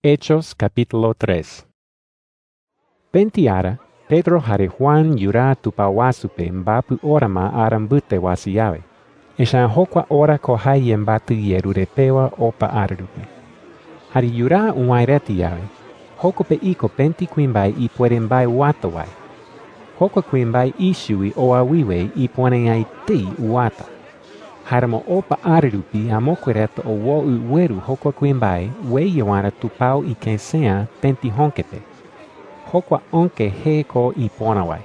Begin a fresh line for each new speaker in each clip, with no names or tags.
Hechos capítulo 3. Pentiara, Pedro jare Juan yura tupawasupe mbapu orama arambute wasiyawe. Eshan hokwa ora kohai yembatu yerurepewa opa ararupe. Hari yura unwaireti yawe. Hokope iko penti kwimbai ipuerembai watawai. Hokwa kwimbai ishui oawiwe ipuenengai ti uwata. Haramo opa ararupi amokwereta owo uweru hokwa kwimbai we yawara tupau ikensea penti honkepe. Hokwa onke heko iponawai.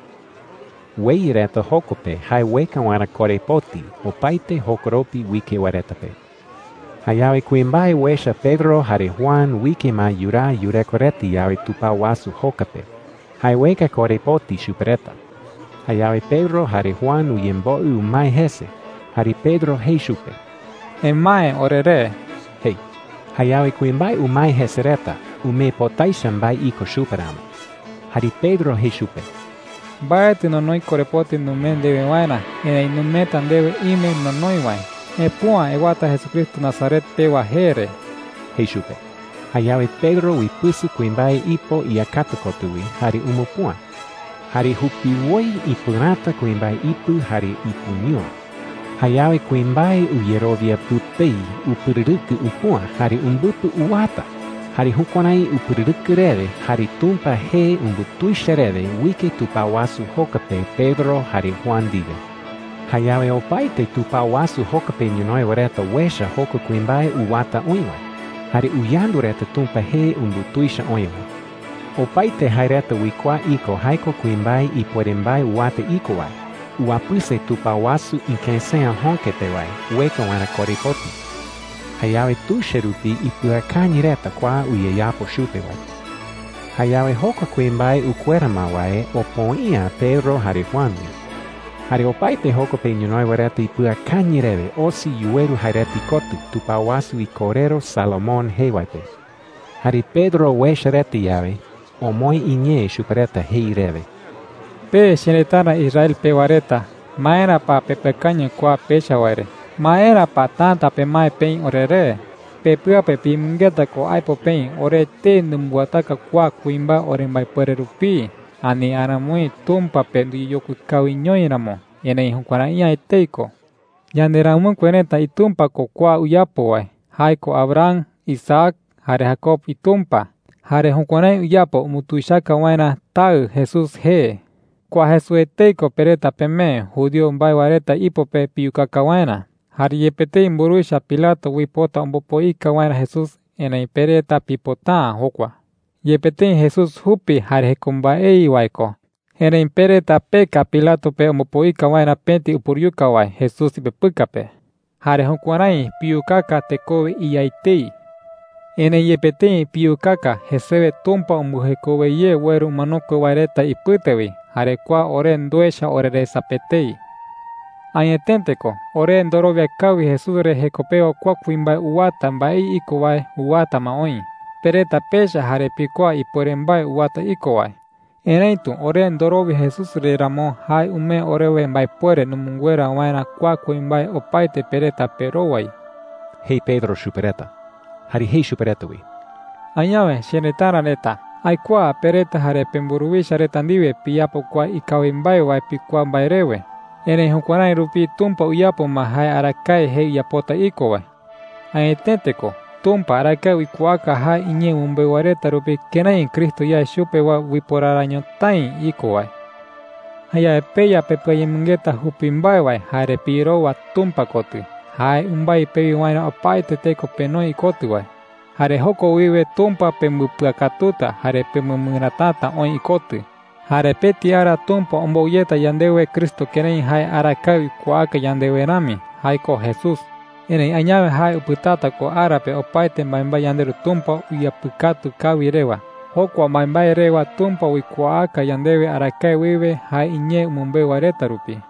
We ireta hokope hai weka wara korepoti opaite hokoropi wike waretape. Hayawe kwimbai wesha Pedro hare Juan wike ma yura yurekoreti yawe tupau wasu hokape. Hai weka korepoti supereta. Hayawe Pedro hare Juan uyembo umai hese. Hari Pedro heishupe.
Emae orere.
Hei. Hayawe kwimbai umai hesereta. Ume potaishambai iko shuperama. Hari Pedro heishupe.
Baete no noi korepoti numen debe waina. Ene numetan debe ime no noi wain. Epua ewata Jesucristo Nazaret pewa here.
Heishupe. Hayawe Pedro wipusu kwimbai ipo iakatokotui hari umupua. Hari hupiwoi ipurata kwimbai ipu hari ipunyo. Hayawe kwimbai uyerovia putei upuriruku upua hari umbupu uwata. Hari hukonai upuriruku reve hari tumpa he umbutuisha reve wike tupawasu hokape Pedro hari Juan diga. Hayawe opaite tupawasu hokape nyunoi wareta wesha hoko kwimbai uwata oiwa. Hari uyandu reta tumpa he umbutuisha oiwa. Opaite haireta wikwa iko haiko kwimbai ipuerembai uwata iko wai. Uapuse tupawasu inkensea honketewai, weka wana korepoti. Hayawe tu sherupi ipuakanyireta kwa uyeyapo shupewai. Hayawe hoka kwimbai ukweramawai opoia Pedro hare Juanwi. Hare opaite hoka peñunoi wareta ipuakanyireve osi yueru haireti kotu tupawasu ikorero Salomón hewaipe. Hare Pedro weshareti yawe, omoi inye shupereta heireve.
Pe shenetana Israel pewareta. Maera pa pepecaño kwa peshawaire. Maera pa tanta pe mai pen orere. Pepua pepi mungeta ko aipo pen ore te numbuataka kwa kuimba orembai puererupi. Ani anamui tumpa pe yoku kawiñoiramo. Yene hunkwana iya eteiko. Yanderamun kweneta itumpa ko kwa uyapo wai. Haiko Abraham, Isaac, hare Jacob itumpa. Hare hunkwana uyapo umutuishaka waina tau Jesus he. Kwa Jesús eteiko pereta peme, judío mbai wareta ipope piukakawaina. Hari yepete imburuisha Pilato wipota umbopoika waina Jesús ena pereta pipota hokwa. Yepete Jesús hupi hari hekumbaei waiko. Ena pereta peka Pilato pe umbopoika waina penti upuriuka wai Jesús ipepukape. Hari hokwanai piukaka tekowe iyaitei. Ena yepete piukaka Jesebe tumpa umbuhekowe ye weru manoko wareta iputewi. Hare kwa ore nduesha orere sapetei. Anyetenteko, ore ndorovia kawi Jesús re hekopeo kwa kuimbai uwata mbai ikowai uwata maoi. Pereta pesha hare pikwa iporembai uwata ikowai. Enaitu, ore ndorovia Jesús re ramo hai ume orewe mbai puere numunguera waina kwa kuimbai opaite pereta perowai.
Hei Pedro shupereta. Hari hei shupereta wi.
Anyawe, shenetara neta. Aikwa pereta hare pemburuwisha retandiwe piyapo kwa ikawimbai wai pikwa mbairewe. Ene hukwanai rupi tumpa uyapo mahai arakai he yapota ikowe. Aetenteko, tumpa arakai wikuaka hai inye umbe wareta rupi kenai Kristo ya shupe wa wiporaranyo tain ikowe. Haya epeya pepe mungeta hupimbai wai hare piro wa tumpa kotu. Hai umbai pewi waina opaite teko penoi kotu wai. Hare hoko wiwe tumpa pemupakatuta hare pemumuratata on ikotu. Hare petiara tumpa omboyeta yandewe Kristo kenei hai arakawi kuaka yandewe nami, haiko Jesús. Ene añave hai uputata ko arape opaite maimba yanderu tumpa uyapukatu kawirewa. Hokwa maimba rewa tumpa wikuaka yandewe arakai wiwe hai inye umumbe wareta rupi.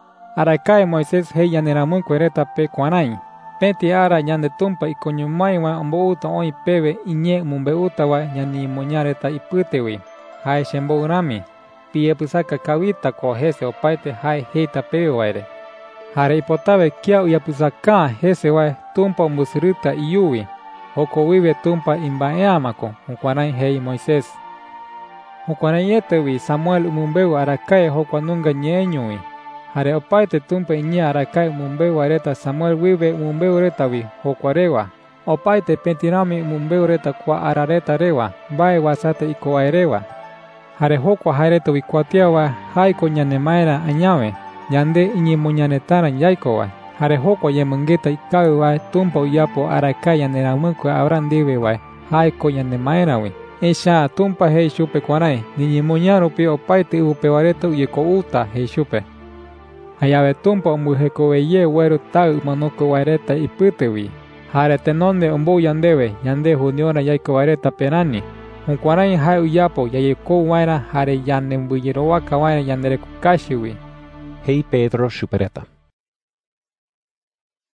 Arakai Moisés hei yaneramun kwereta pe kwanai. Penti ara yande tumpa ikonyumai wa ombouta oi pewe inye mumbeuta wa yani moñareta iputewi. Hai shembo urami. Pie pusaka kawita ko hese opaite hai heita pewe waire. Hare ipotawe kia uyapusaka hese wa tumpa umbusiruta iyuwi. Joko vive tumpa imbaeamako, Jukuanai hei Moisés. Jukuanai yetewi Samuel umumbeu arakai jokua nunga ñeñui. Hare opaite tumpa iñia arakai umumbeu areta Samuel vive umumbeu retawi jokuarewa. Opaite pentinami umumbeu reta kua arareta rewa, bae wasate ikoaerewa. Hare jokua jareta wikuatiawa haiko ñanemaera añawe, yande iñimuñanetara yaikowa. Hare jokua yemengeta ikauwa tumpa uyapo arakai yaneramuku abrandiwewa, haiko ñanemaerawi. Esha tumpa hei shupe kuanai, niñimuñarupi opaite upewareta uyeko uta hei shupe. Hayawe tumpa umujeko ye weru tau manoko wareta ipitewi. Hare tenonde umbu yandewe, yande juniora yaiko wareta penani. Jukuanai hai uyapo yayeko waira hare yande mbuyirowaka waira yandereko kashiwi.
Hei Pedro Supereta.